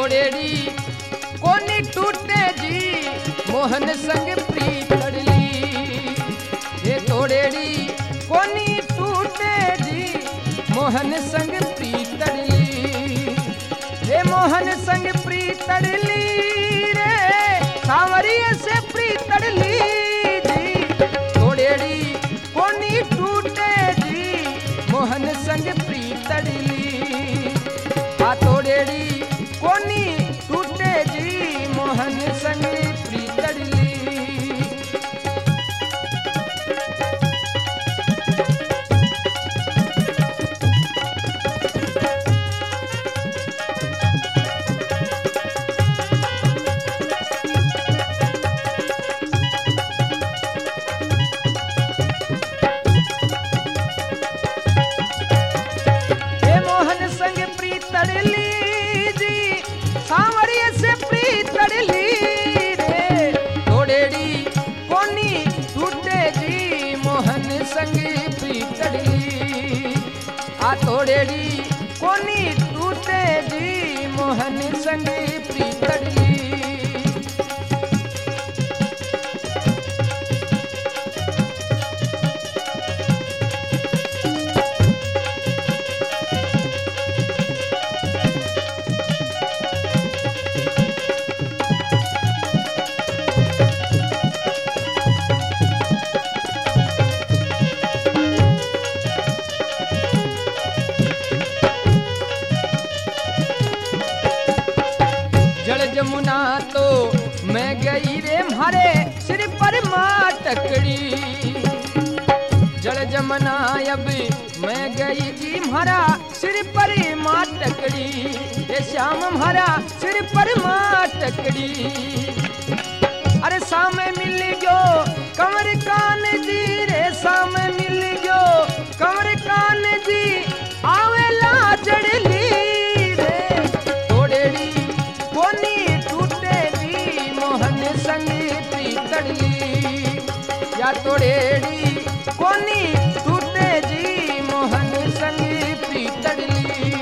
तोड़ेड़ी कोनी टूटे जी मोहन संग प्रीत लड़ली ये तोड़ेड़ी कोनी टूटे जी मोहन संग प्रीत लड़ली ये मोहन संग प्रीत लड़ली रे सांवरिया से प्रीत लड़ली जी तोड़ेड़ी कोनी टूटे जी मोहन संग प्रीत लड़ली आ तोड़ेड़ी कोनी टूटे जी मोहन संग प्रीत लड़ली हे मोहन संग प्रीत लड़ली जी सांवरिया से प्रीत लड़ली रे तोड़ेड़ी कोनी टूटे जी मोहन संग प्रीत लड़ली आ तोड़ेड़ी कोनी टूटे जी मोहन संग प्रीत लड़ली जल जमुना तो मैं गई रे म्हारे सिर पर माँ टकड़ी जल जमुना अब मैं गई जी म्हारा सिर पर माँ टकड़ी ये श्याम म्हारा सिर पर माँ टकड़ी अरे सामे मिल गयो कंवर कान जी रे सामे मिल गयो कंवर कान जी आवेला जड़ली रे तोड़ेड़ी कोनी टूटे जी मोहन संग प्रीत लड़ली या तोड़ेड़ी कोनी टूटे जी मोहन संग प्रीत लड़ली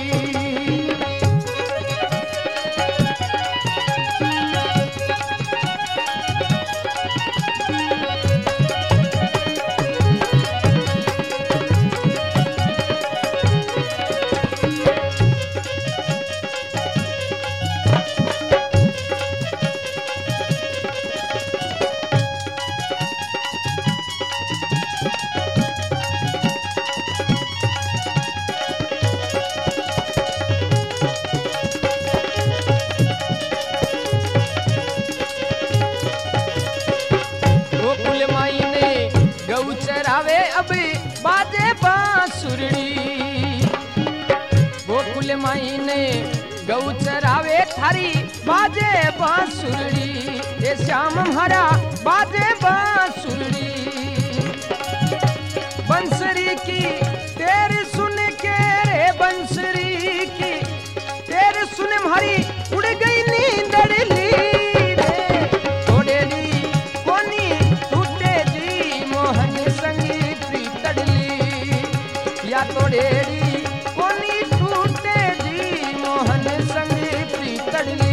गोकुल माई ने गौ चरावे अब बाजे बांसुरड़ी गोकुल माई ने गौ चरावे थारी बाजे बांसुरड़ी ये श्याम हमारा बाजे बांसुरड़ी बंसरी की तेरे सुन के रे बंसरी की तेरे सुन हमारी उड़ गई नींदड़ली रे तोड़ेड़ी कोनी टूटे जी मोहन संग प्रीत लड़ली या तोड़ेड़ी कोनी टूटे जी मोहन संग प्रीत लड़ली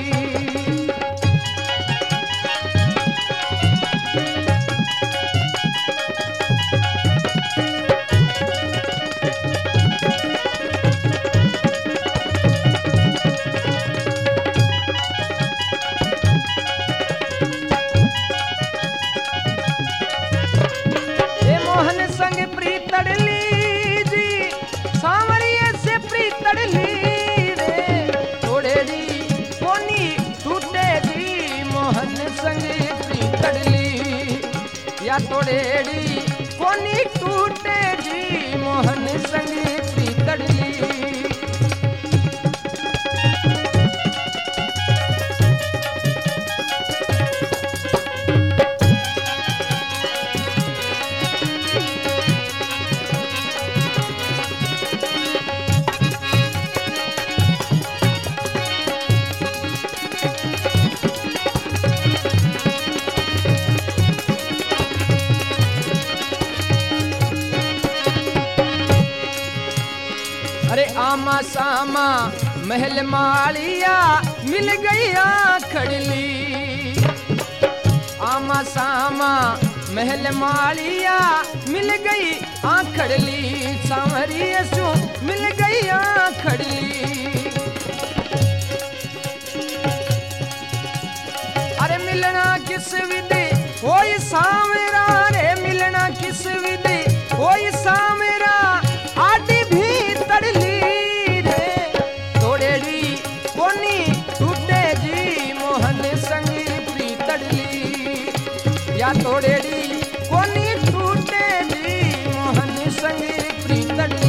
हे मोहन संग प्रीत लड़ली जी सांवरिया से प्रीत लड़ली रे तोड़ेड़ी कोनी टूटे जी मोहन संग प्रीत लड़ली या तोड़ेड़ी कोनी टूटे जी मोहन संग प्रीत लड़ली अरे आमा सामा महल मालिया मिल गई आखड़ली आमा सामा महल मालिया मिल गई आखड़ली सांवरी सु मिल गई आखड़ली अरे मिलना किस विधि कोई सावरा रे मिलना किस विधि कोई सावरा आटी भी तड़ली रे तोड़ेड़ी कोनी टूटे जी मोहन संग प्रीतड़ली या तोड़ेड़ी कोनी टूटे जी मोहन संग प्रीतड़ली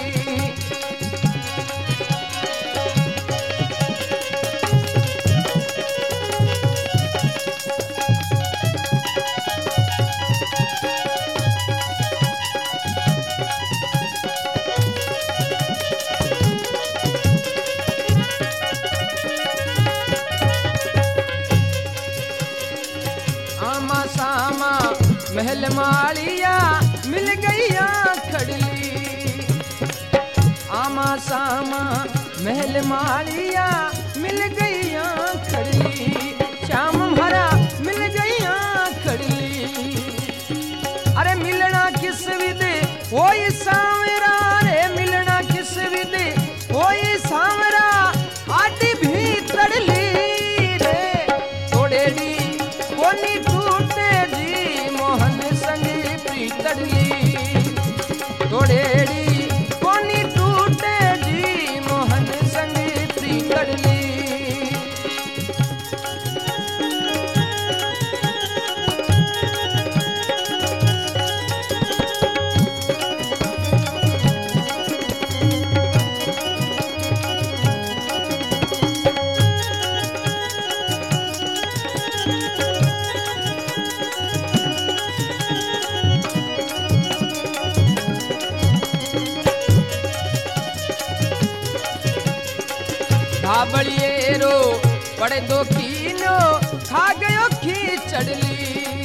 महल मालिया मिल गई आखड़ली आमा सामा महल मालिया मिल गई आखड़ली श्याम भरा मिल गई आखड़ली अरे मिलना किस विधि कोई सांवरा रे मिलना किस विधि कोई सांवरा आटी भी तड़ली रे तोड़ेड़ी कोनी टूटे जी मोहन संग प्रीतड़ली तोड़ेड़ी कोनी टूटे जी मोहन संग प्रीतड़ली धाबड़िएरो पड़े दो कीनो खा गयो खींचड़ली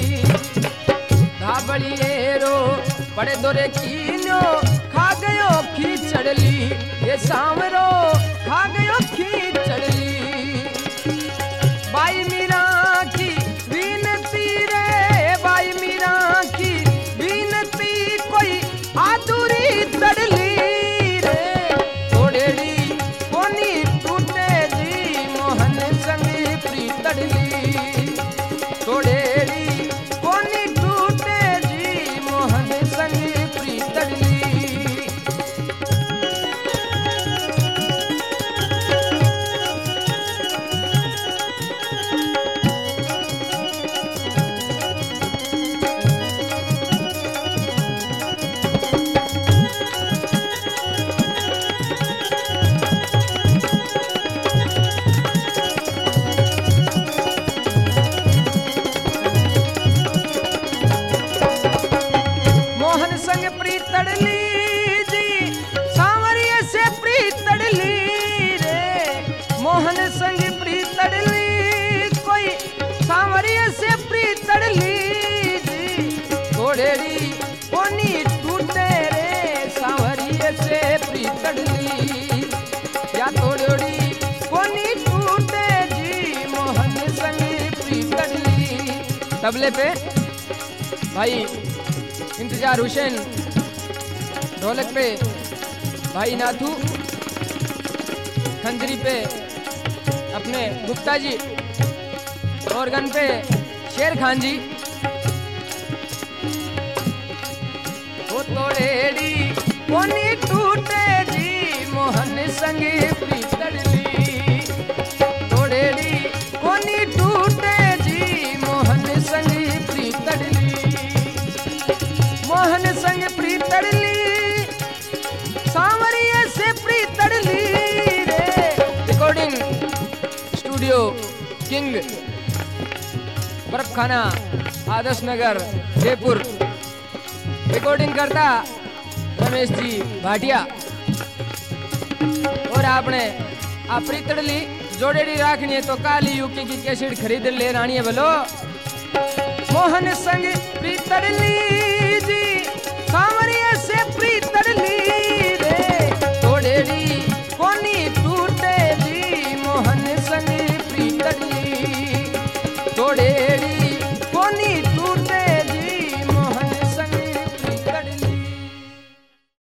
धाबड़िएरो पड़े दो रे कीनो खा गयो खींचड़ली ये सांवरो खा गयो खींचड़ली बाई मीरा की विनती रे बाई मीरा की विनती कोई आदुरी तड़ली रे तोड़ेड़ी कोनी टूटे जी मोहन संग प्रीतड़ली तोड़ेड़ी कोनी टूटे जी मोहन संग प्रीतड़ली प्रीतड़ली जी सांवरिया से प्रीतड़ली रे मोहन संग प्रीतड़ली कोई सांवरिया से प्रीतड़ली जी तोड़ेड़ी कोनी टूटे रे सांवरिया से प्रीतड़ली या तोड़ेड़ी कोनी टूटे जी मोहन संग प्रीतड़ली तबले पे भाई इंतजार हुसैन ढोलक पे भाई नाथू खंजरी पे अपने गुप्ता जी ऑर्गन पे शेर खान जी वो तोड़ेड़ी कोनी टूटे जी मोहन संग प्रीतड़ली तोड़ेड़ी कोनी टूटे जी मोहन संग प्रीतड़ली मोहन संग प्रीतड़ली सांवरिया से प्रीतड़ली रे रिकॉर्डिंग स्टूडियो किंग बर्फ खाना आदर्श नगर जयपुर रिकॉर्डिंग करता रमेश जी भाटिया और आपने आ प्रीतड़ली जोड़ेड़ी राखनी है तो काली यूकी की कैसेट खरीद ले रानी है बोलो मोहन संग प्रीतड़ली जी सांवरिया